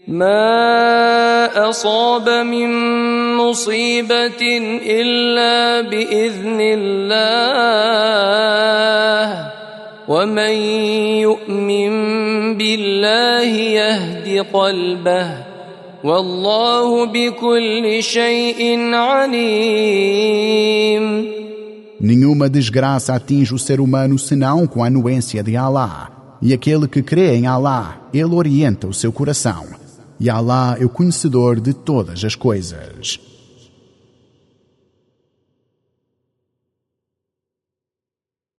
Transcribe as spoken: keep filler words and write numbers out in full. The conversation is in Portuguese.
ما أصاب من مصيبة إلا بإذن الله ومن يؤمن بالله يهد قلبه والله بكل شيء عليم. Nenhuma desgraça atinge o ser humano senão com a anuência de Allah. E aquele que crê em Allah, ele orienta o seu coração. E Allah é o conhecedor de todas as coisas.